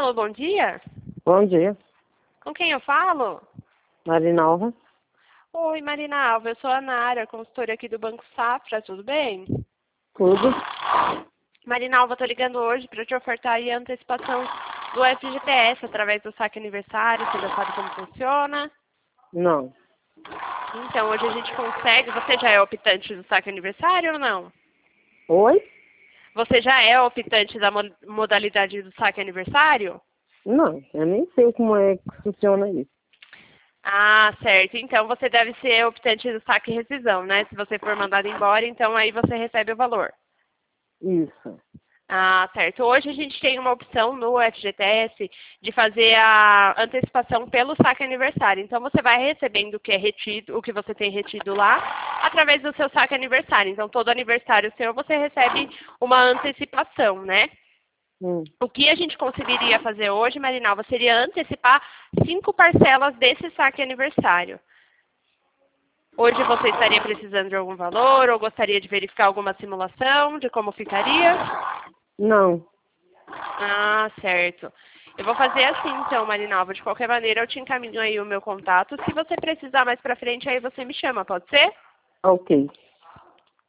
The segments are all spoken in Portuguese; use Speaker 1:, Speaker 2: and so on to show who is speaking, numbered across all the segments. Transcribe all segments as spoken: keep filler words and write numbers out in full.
Speaker 1: Alô, bom dia.
Speaker 2: Bom dia,
Speaker 1: Com quem eu falo?
Speaker 2: Marinalva.
Speaker 1: Oi, Marina Alva, eu sou a Nara, consultora aqui do Banco Safra, tudo bem?
Speaker 2: Tudo?
Speaker 1: Marina Alva, tô ligando hoje para te ofertar aí a antecipação do F G T S através do saque aniversário, você já sabe como funciona?
Speaker 2: Não.
Speaker 1: Então, hoje a gente consegue, você já é optante do saque aniversário ou não?
Speaker 2: Oi?
Speaker 1: Você já é optante da mo- modalidade do saque aniversário?
Speaker 2: Não, eu nem sei como é que funciona isso.
Speaker 1: Ah, certo. Então você deve ser optante do saque e rescisão, né? Se você for mandado embora, então aí você recebe o valor.
Speaker 2: Isso.
Speaker 1: Ah, certo. Hoje a gente tem uma opção no F G T S de fazer a antecipação pelo saque aniversário. Então você vai recebendo o que é retido, o que você tem retido lá, através do seu saque aniversário. Então todo aniversário seu você recebe uma antecipação, né?
Speaker 2: Hum.
Speaker 1: O que a gente conseguiria fazer hoje, Marinalva, seria antecipar cinco parcelas desse saque aniversário. Hoje você estaria precisando de algum valor ou gostaria de verificar alguma simulação de como ficaria?
Speaker 2: Não.
Speaker 1: Ah, certo. Eu vou fazer assim então, Marinalva. De qualquer maneira, eu te encaminho aí o meu contato. Se você precisar mais pra frente, aí você me chama, pode ser?
Speaker 2: Ok.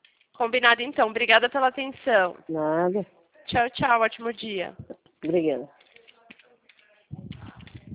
Speaker 1: Combinado então. Obrigada pela atenção.
Speaker 2: Nada.
Speaker 1: Tchau, tchau. Ótimo dia.
Speaker 2: Obrigada.